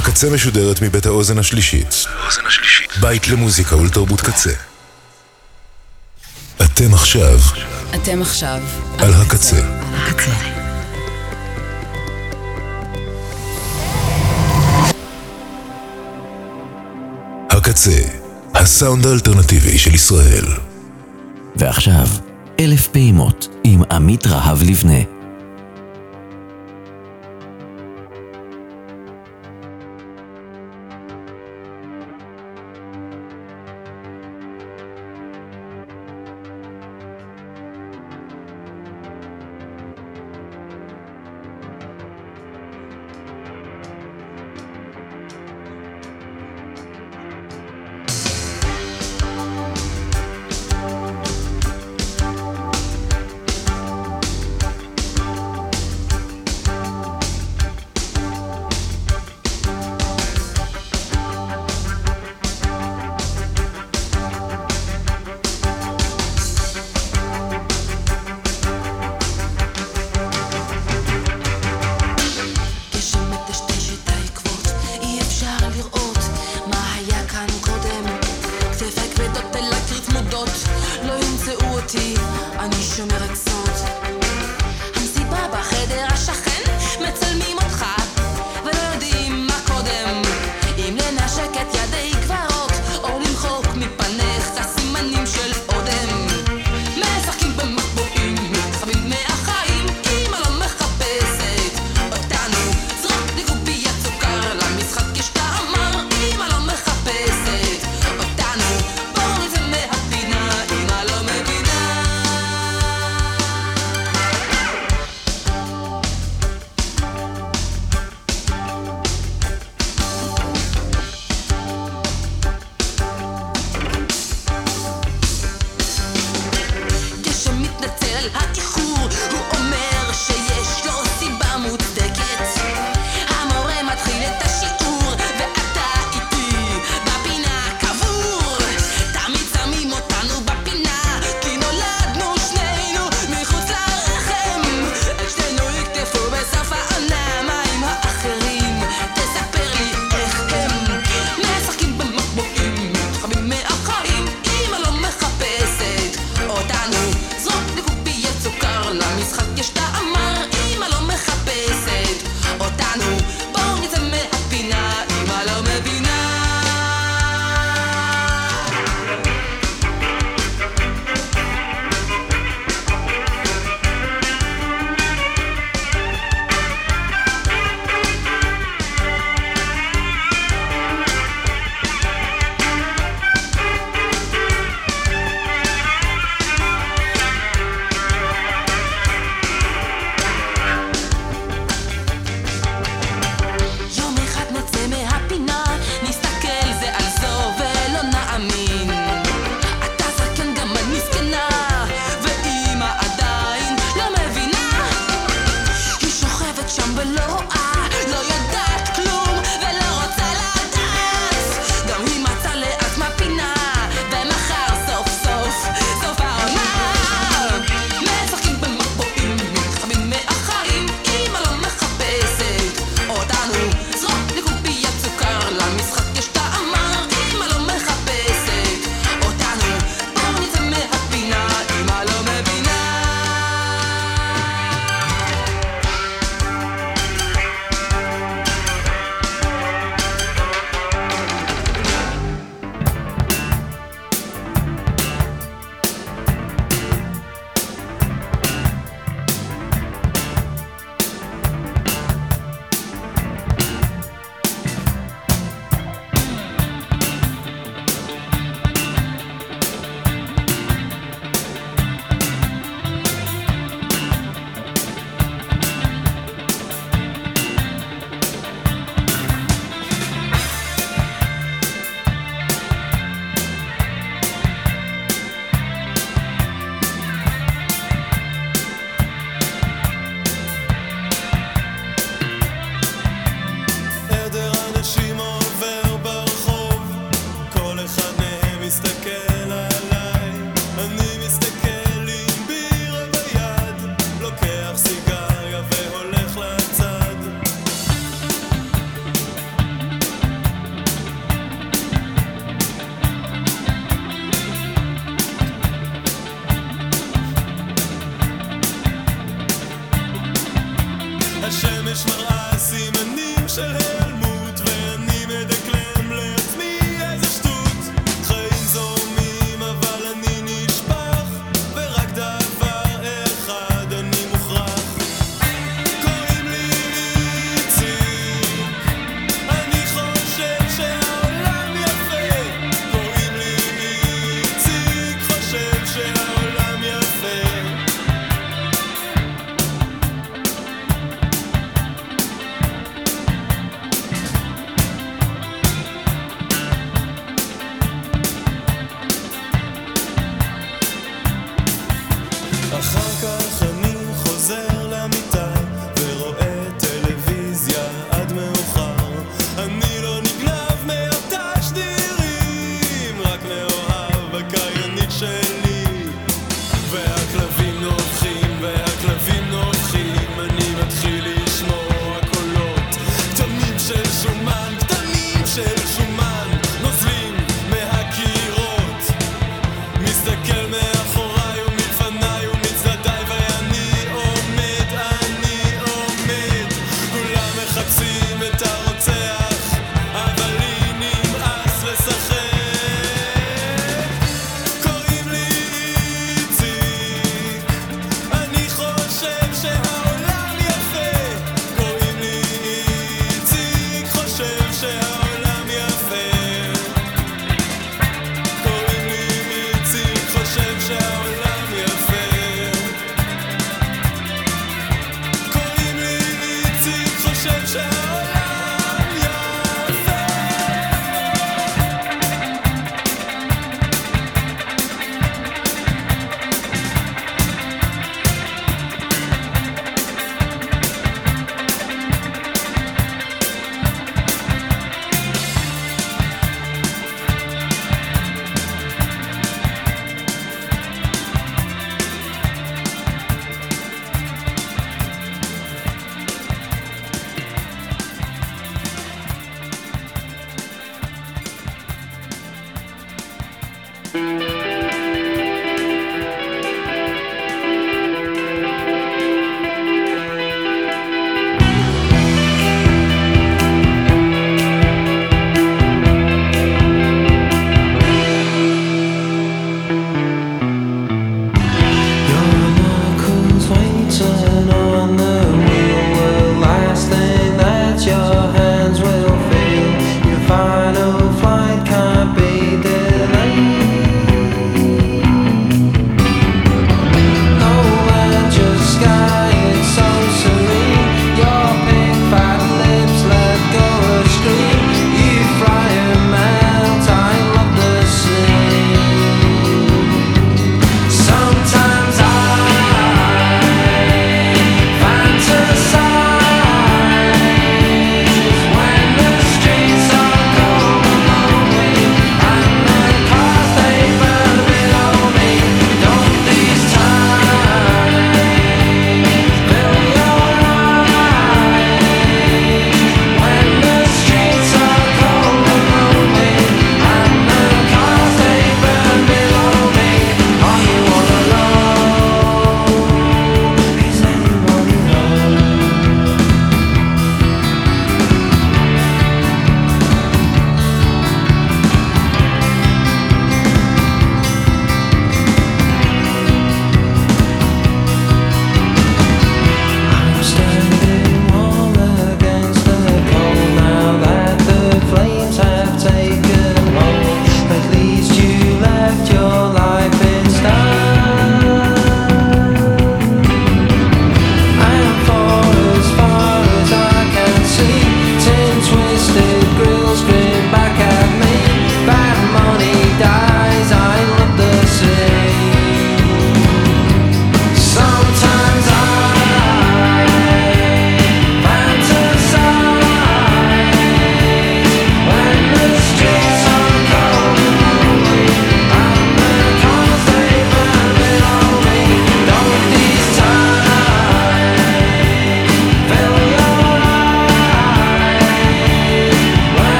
הקצה משודרת מבית האוזן השלישית. בית למוזיקה ולתרבות קצה. אתם עכשיו על הקצה. הקצה, הסאונד האלטרנטיבי של ישראל. ועכשיו, 1000 פעימות עם עמית רהב לבנה.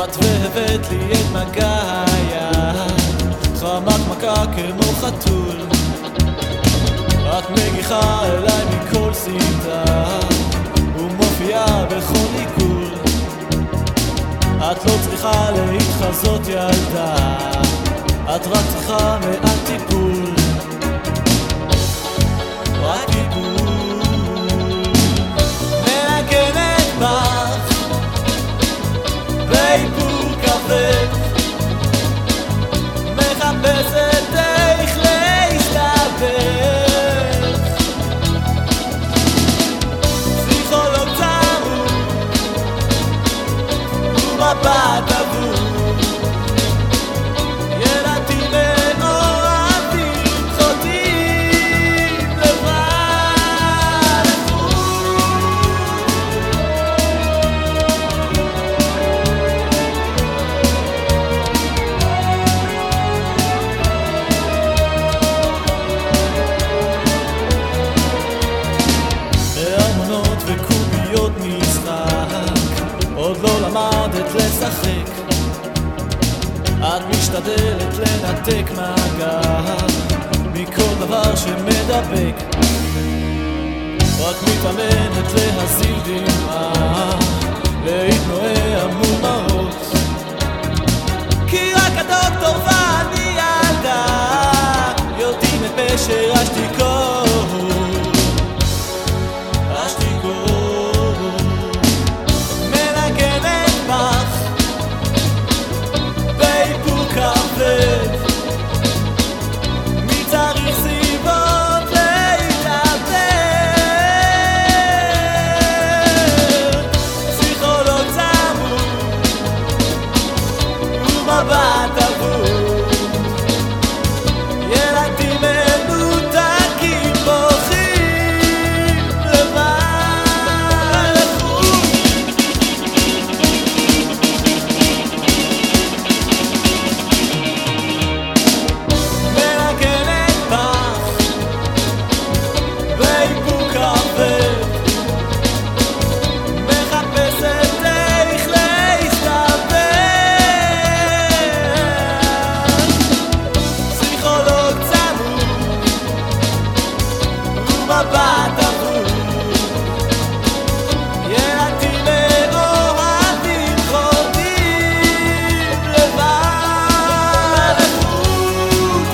באת והבאת לי את מגעיה, חמת מכה כמו חתול. את מגיחה אליי מכל סמטה ומופיעה בכל עיגול. את לא צריכה להתחזות ילדה, את רק צריכה מעט טיפול, רק טיפול. מנגנת בך באיפור כבד, מחפשת איך להסתבך. פסיכולוג צרוד ומבט עבור, ילדים מאוהבים חוטאים לבד לחוץ. בארמונות וקוביות משחק עוד לא למדת לשחק. את משתדלת לנתק מגע מכל דבר שמדבק, רק מתאמנת להזיל דמעה להתנועע מומרות. כי רק הדוקטור ואני ילדה יודעים את פשר השתיקות, השתיקות. מנגנת בך באיפור כבד, מי צריך סיבות להתאבד. פסיכולוג צמוד ומבט עבור, ילדים מנותקים בוכים לבד לחוץ. מנגנת בך באיפור כבד, מחפשת איך להסתבך. פסיכולוג צמוד ומבט עבור, ילדים מאוהבים חוטאים לבד לחוץ.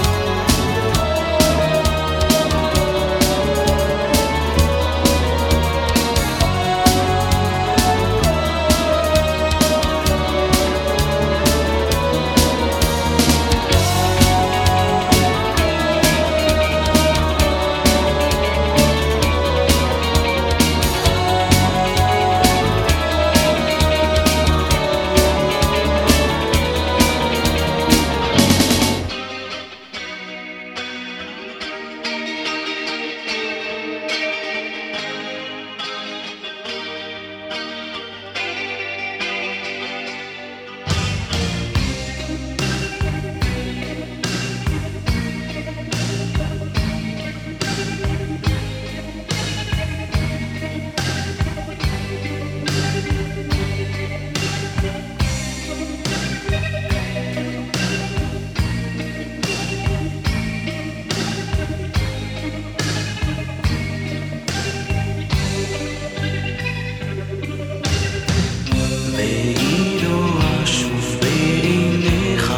ואילו אשוף בעיניך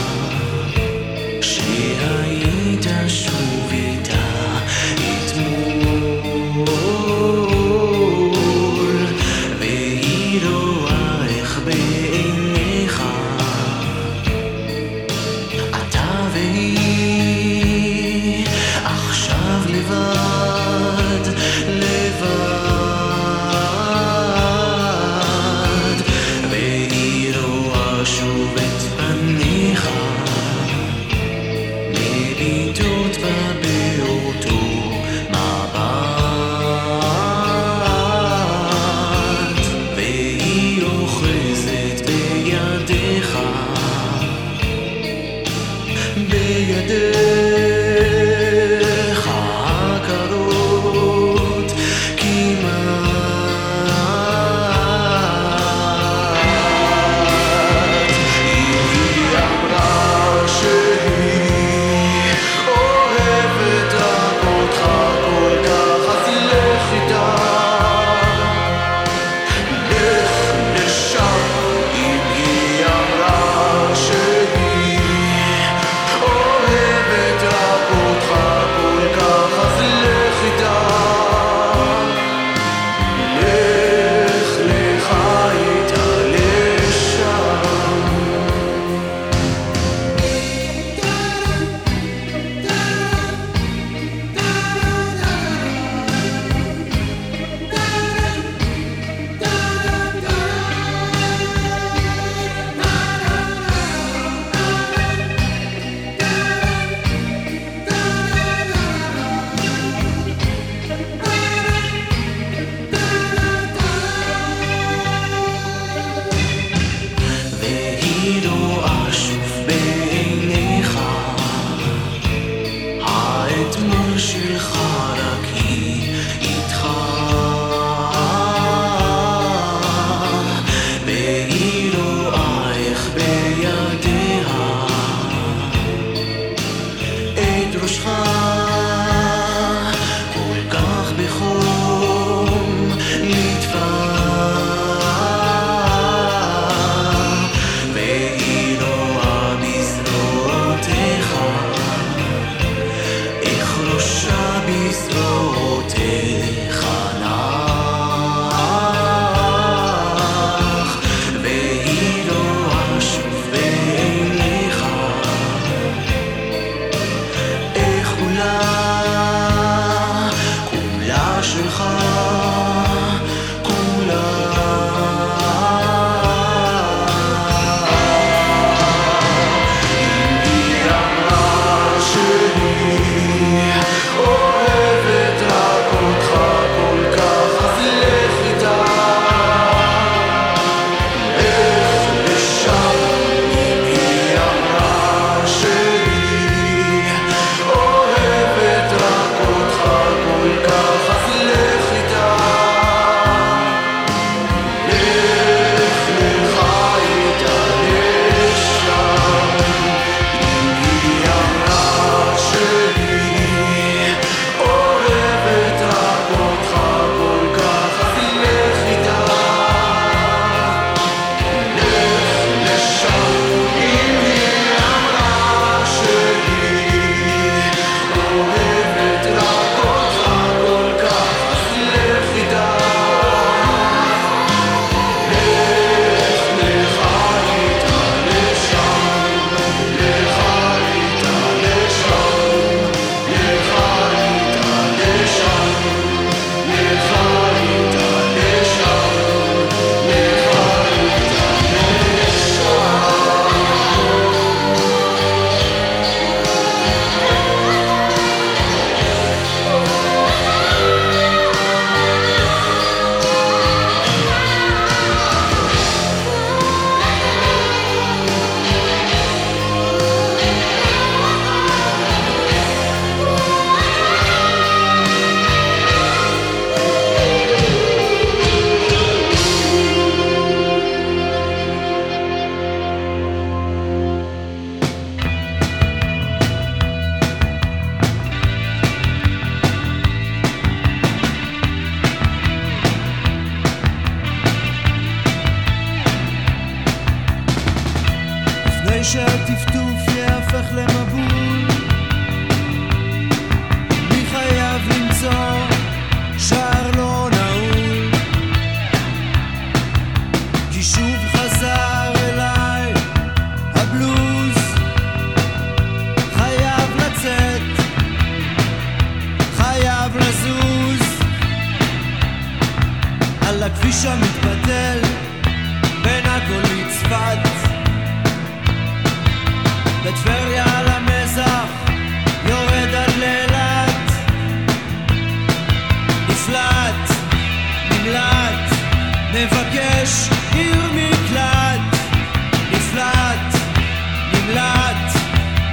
שהיית שוב איתה אתמול, ואילו איך בעיניך אתה והיא עכשיו לבד, לבד. ואילו אשוב את פניך מביטות בה באותו מבט, והיא אוחזת בידיך, בידיך הקרות כמעט.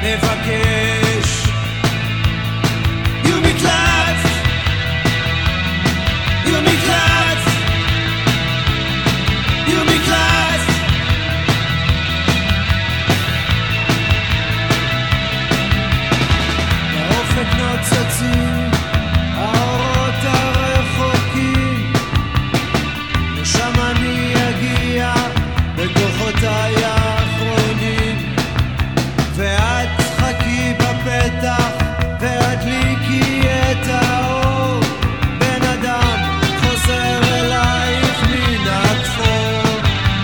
מבקש יום מקלט, יום מקלט, יום מקלט. באופק נוצצים האורות הרחוקים, לשם אני אגיע בכוחותיי האחרונים, ואת תחכי בפתח והדליקי את האור. בן אדם חוזר אלייך מן הכפור,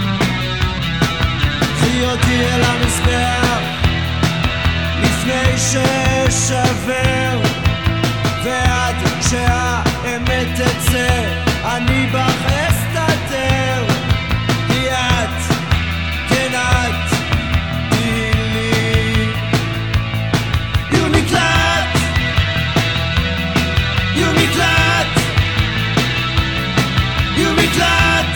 קחי אותי אל המזבח לפני ששבר, ועד שהאמת תצא אני בך אסתתר, כי את, כן את תהי לי יום מקלט, יום מקלט, יום מקלט.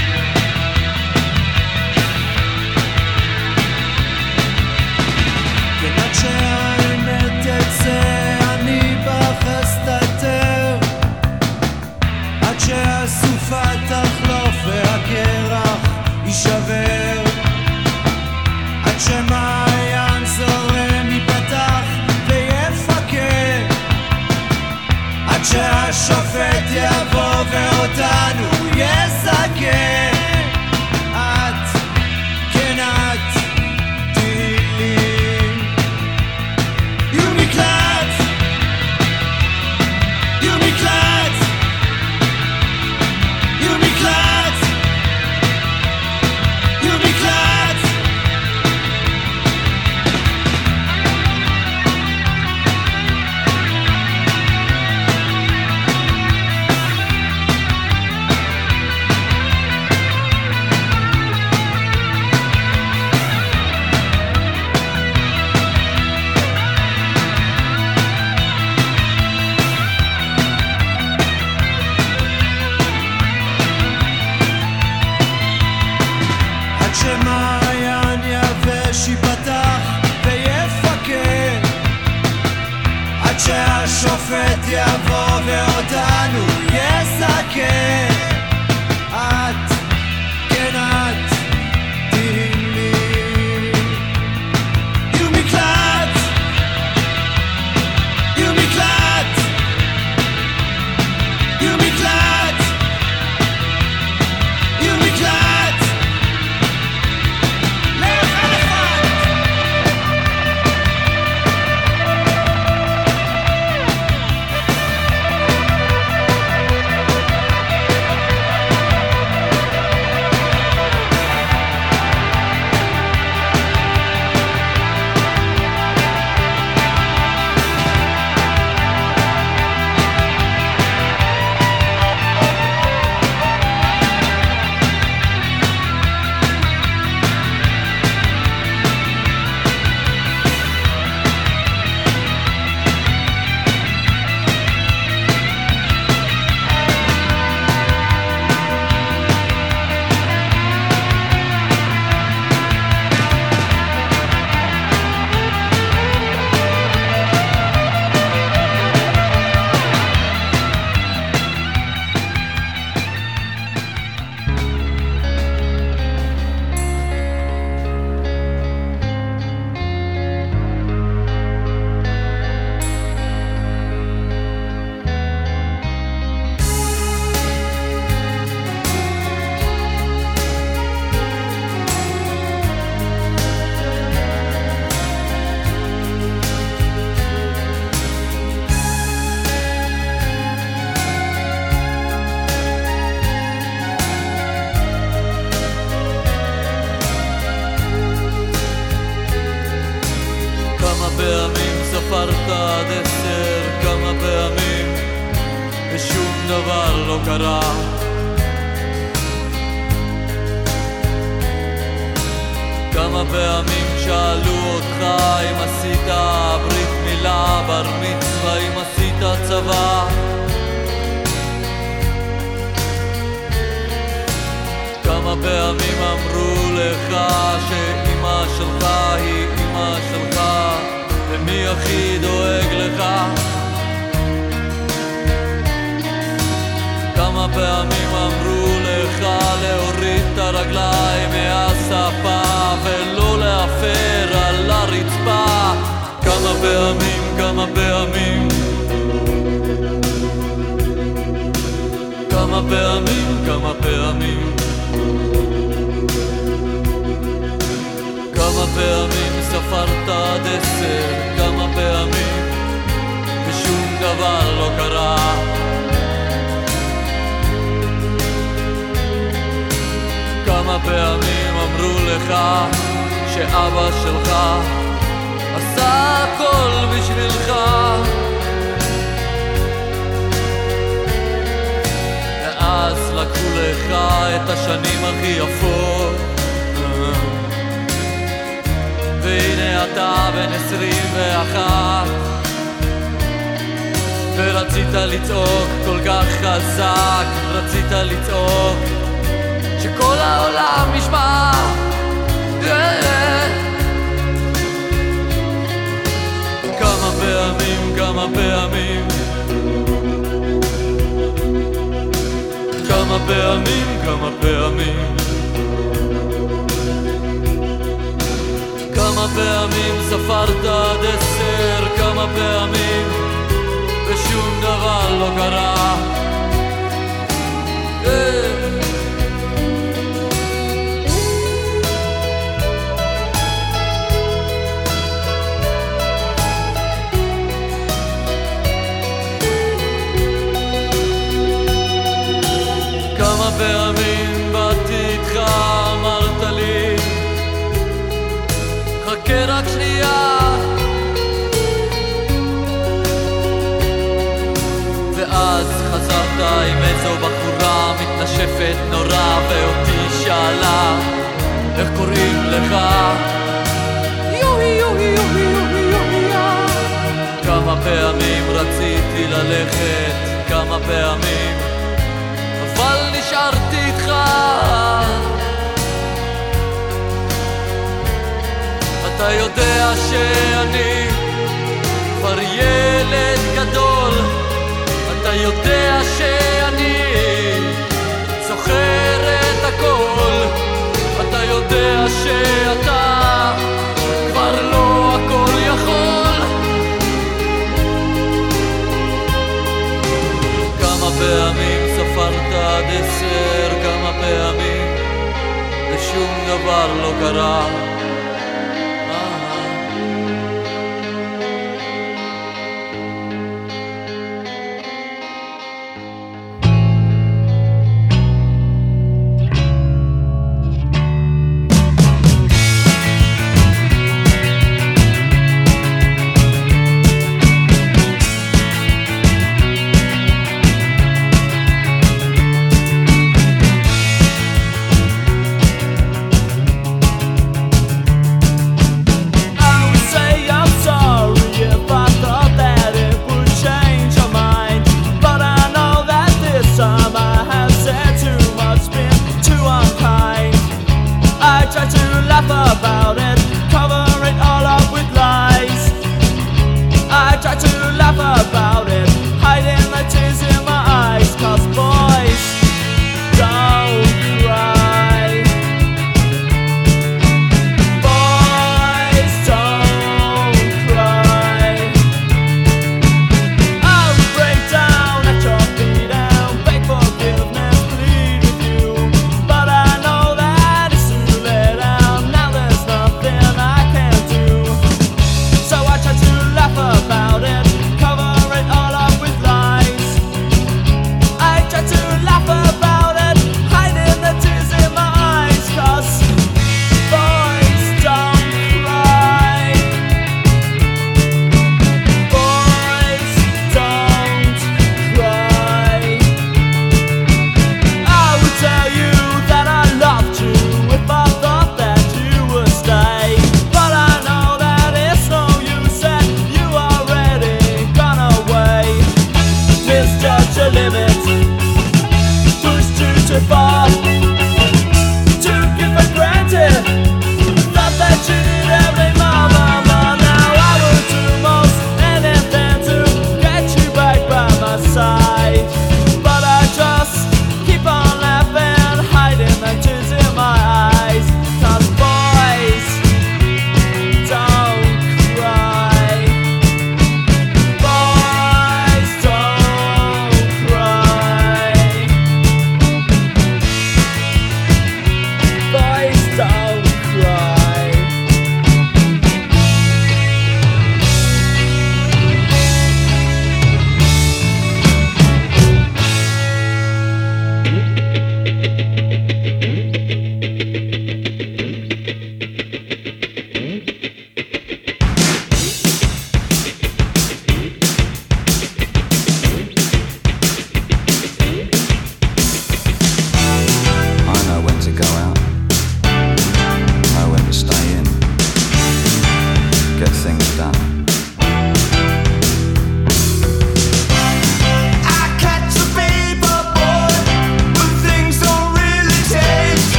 כן עד שהאמת תצא אני בך אסתתר, עד שהסופה תחלוף והקרח יישבר, עד שמעיין זורם ייפתח ויפקד, עד שהשופט יבוא ואותנו יזכה. את, כן את תהי לי יום מקלט, יום מקלט, יום מקלט, יום מקלט. עד שמעיין יבש ייפתח ויפקד, עד שהשופט יבוא ואותנו יזכה. את, כן את תהי לי יום מקלט, יום מקלט, יום מקלט, יום מקלט. לאחד אחד כמה פעמים ספרת עד 10, כמה פעמים ושום דבר לא קרה. כמה פעמים שאלו אותך אם עשית ברית מילה, בר מצווה, אם עשית צבא. כמה פעמים אמרו לך שאמא שלך היא אמא שלך, פעמים, כמה פעמים, כמה פעמים, כמה פעמים, כמה פעמים ספרת עד 10, כמה פעמים ושום דבר לא קרה. כמה פעמים אמרו לך שאבא שלך עשה הכל בשבילך, ואז לקחו לך את השנים הכי יפות, והנה אתה בן 21 ורצית לצעוק כל כך חזק, רצית לצעוק שכל העולם ישמע. כמה פעמים, כמה פעמים, כמה פעמים, כמה פעמים, כמה פעמים ספרת עד 10, כמה פעמים ושום דבר לא קרה. כמה פעמים באתי איתך, אמרת לי חכה רק שנייה, ואז חזרת עם איזו בחורה מתנשפת נורא, ואותי שאלה איך קוראים לך. כמה פעמים רציתי ללכת, כמה פעמים אבל נשארתי איתך. אתה יודע שאני כבר ילד גדול, אתה יודע שאני זוכר את הכל, אתה יודע שאתה כבר לא הכל יכול. כמה פעמים ספרת עד 10, כמה פעמים ושום דבר לא קרה.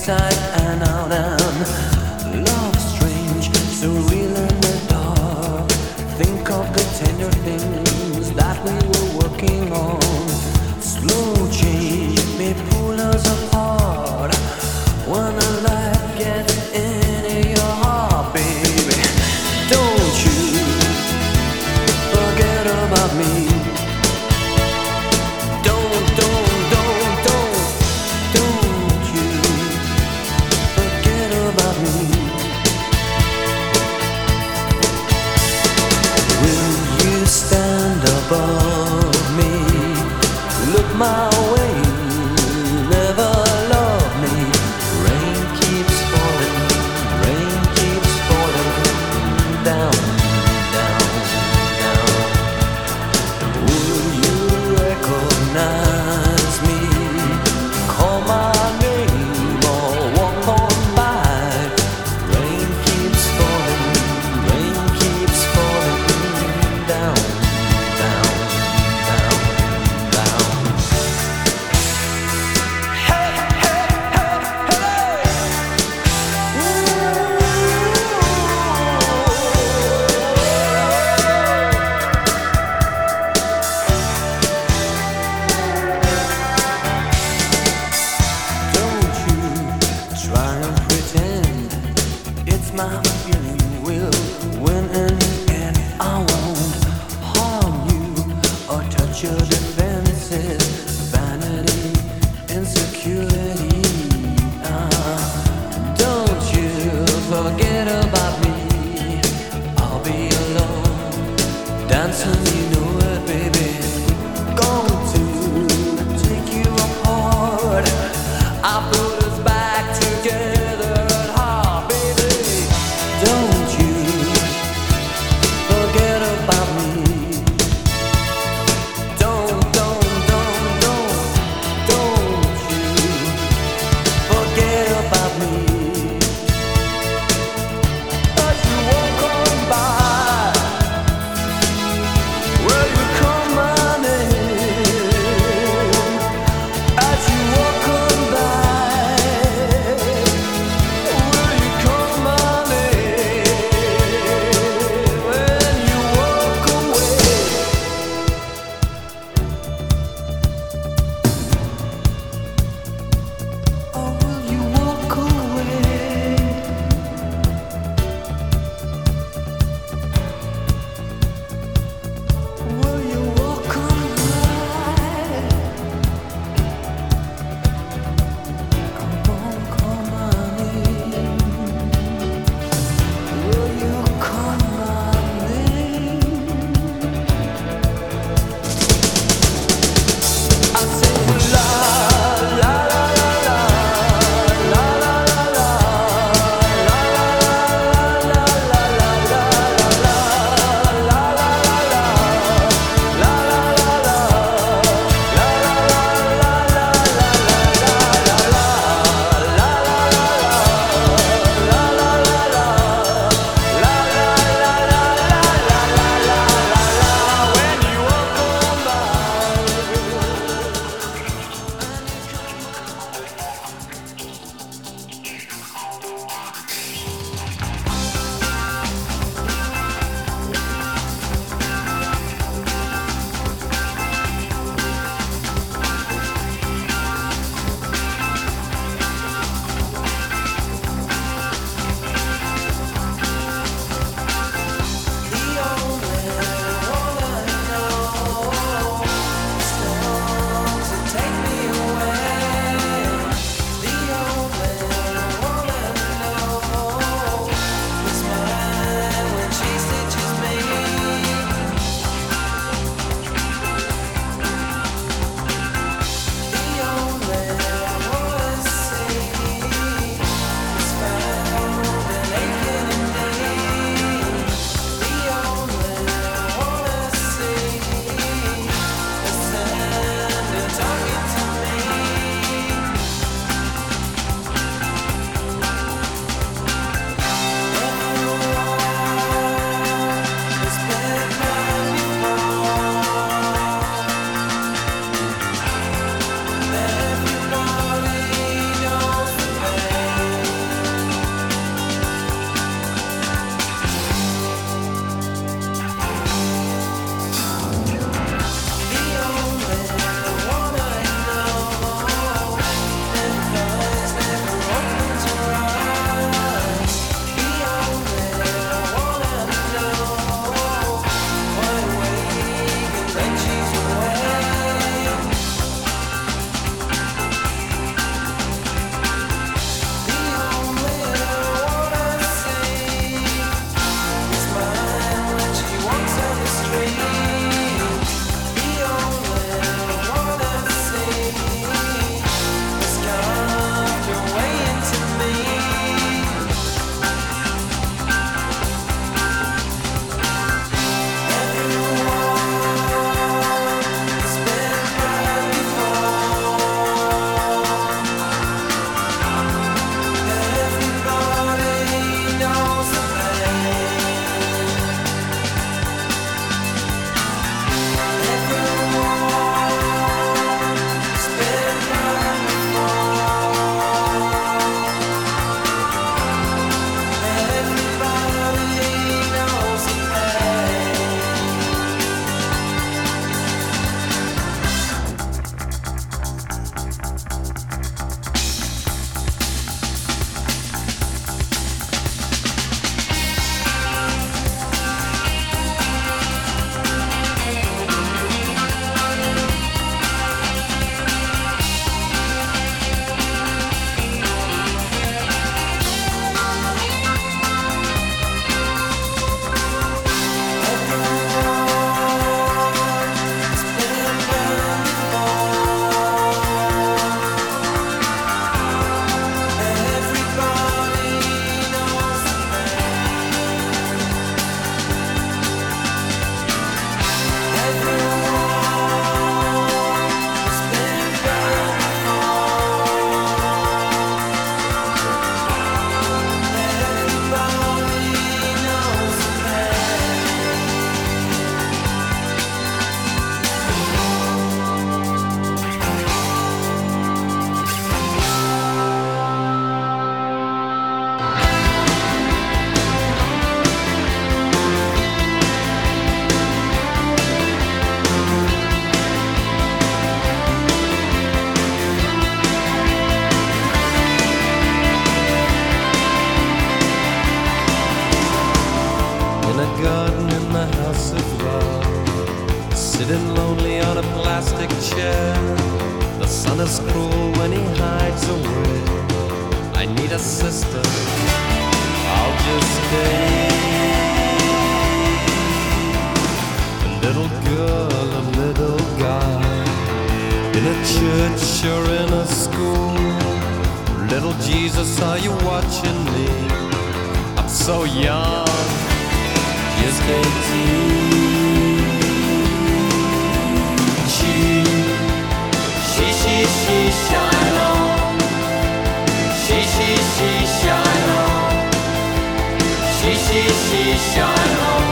inside and out, and love strange, so real in the dark. Think of the tender things that we were working on. Slow change may pull us apart when the light gets into your heart, baby. Don't you forget about me. Don't you sister, I'll just stay. A little girl, a little guy, in a church or in a school. Little Jesus, are you watching me? I'm so young, just 18. She, shine on. She, shine on. She, shine on.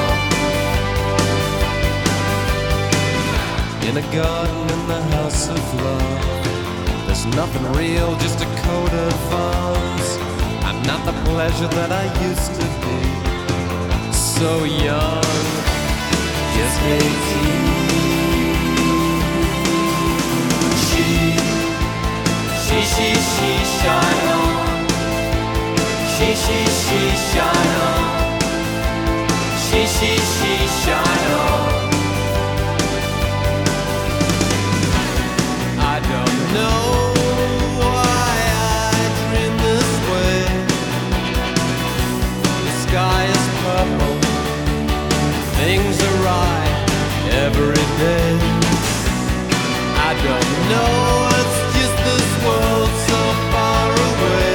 In a garden in the house of love, there's nothing real, just a coat of arms. I'm not the pleasure that I used to be. So young, just 18. She, shine on. She, shine on. She, shine on. I don't know why I dream this way. The sky is purple, things are right every day. I don't know, it's just this world so far away.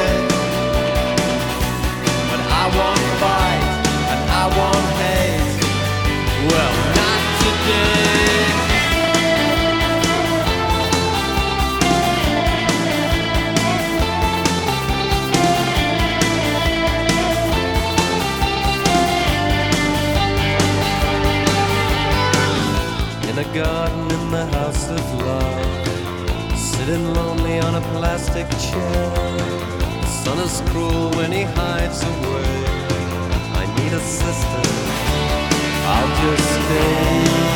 But I won't fight and I won't hate. Well, not today. In a garden in the house of love, sitting lonely on a plastic chair. The sun is cruel when he hides away. I need a sister, I'll just stay.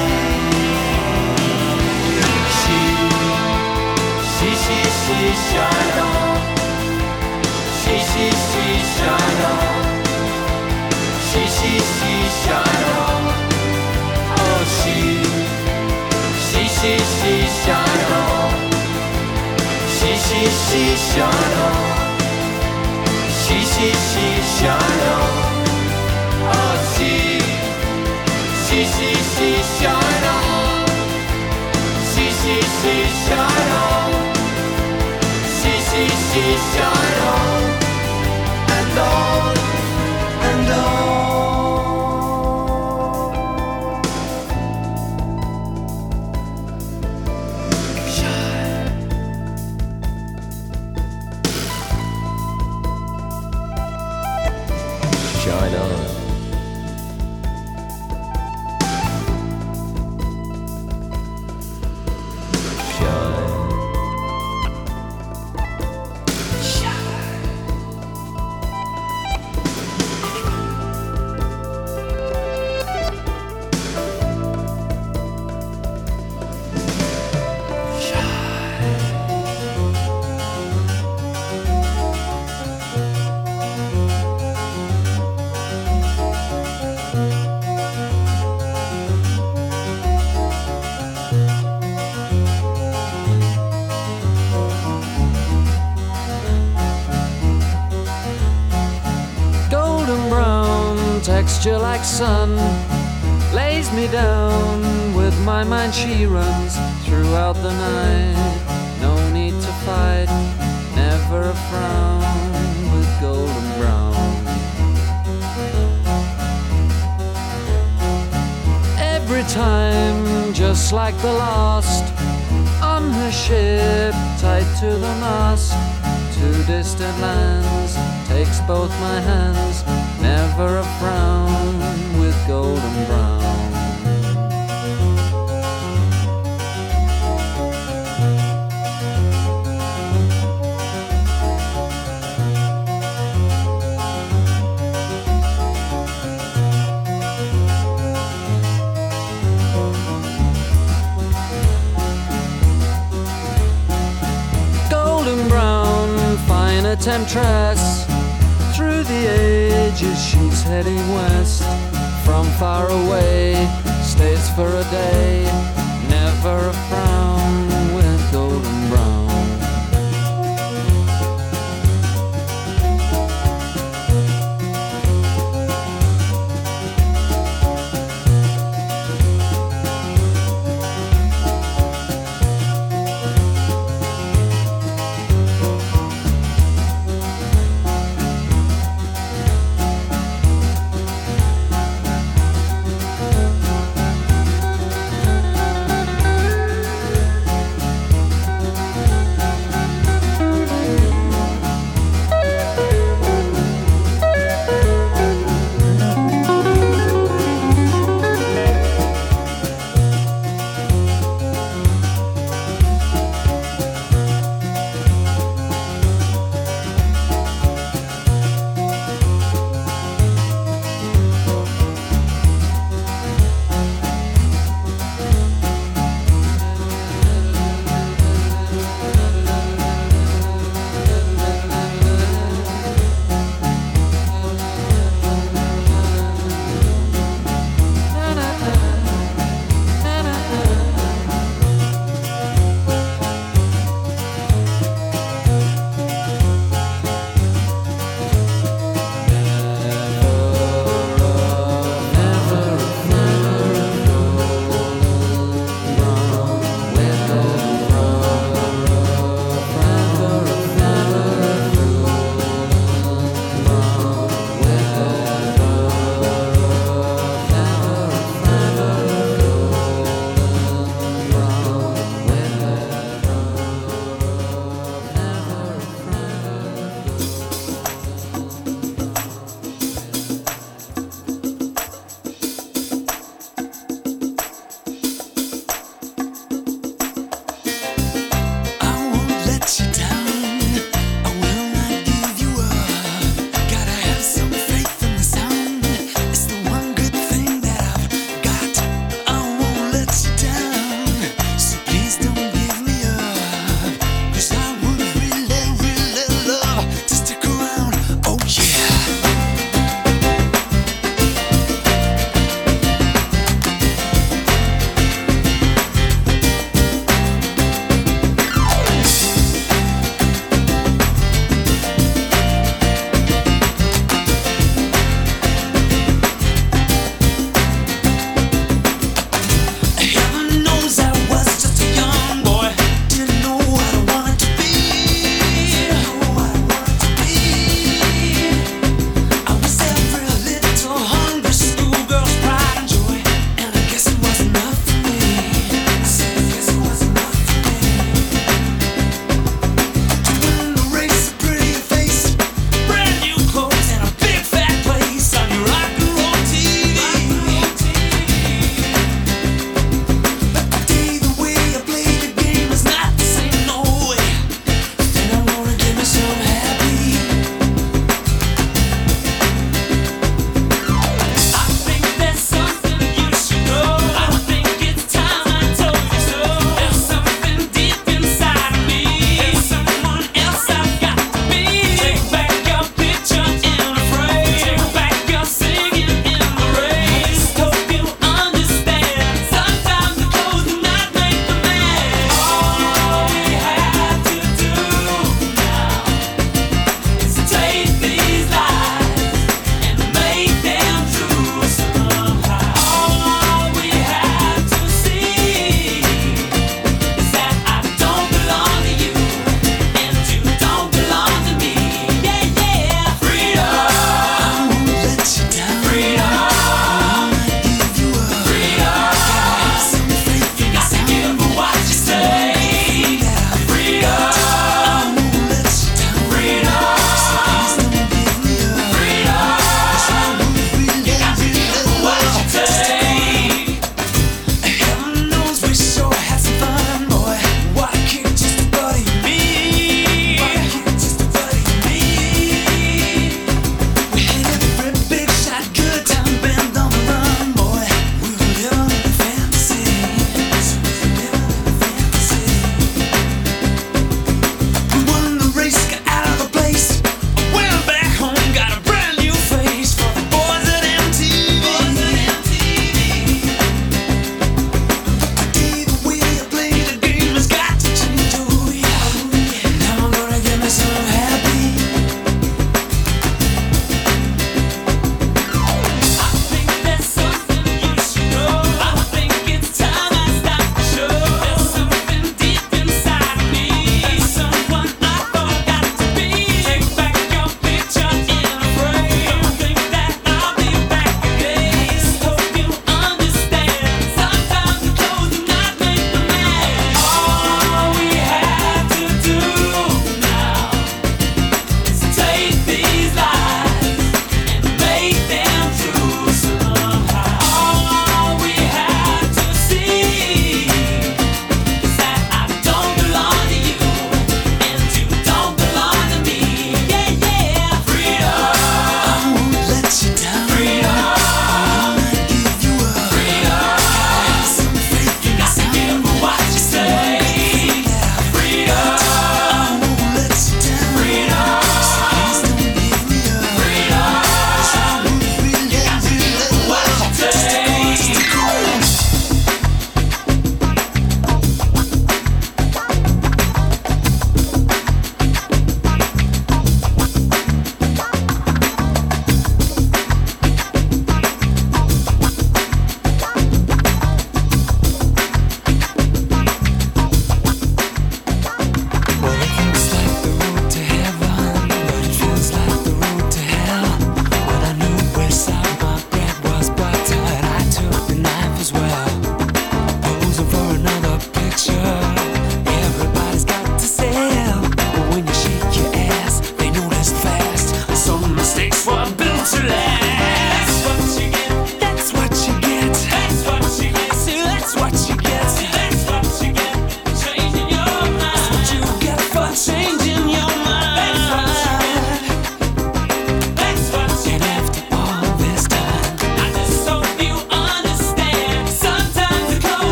She, shine on. She, shine on. She, shine on. Oh, she, shine on. She, shine on. She, shine on. Oh, she, shine on. She, shine on. She, shine on. And on, and on. Shine on. Texture like sun lays me down. With my mind she runs throughout the night. No need to fight, never a frown. With golden brown, every time just like the last. On her ship tied to the mast, to distant lands takes both my hands. Never a frown with golden brown. Golden brown, fine a temptress. Through the ages she's heading west. From far away, stays for a day. Never a frown with golden brown.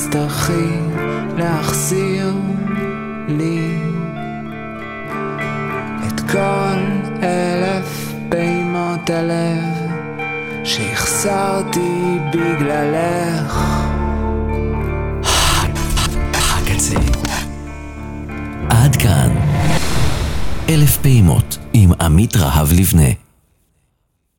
תצטרכי להחזיר לי את כל 1,000 פעימות הלב שהחסרתי בגללך. הקצה. עד כאן 1000 פעימות עם עמית רהב לבנה.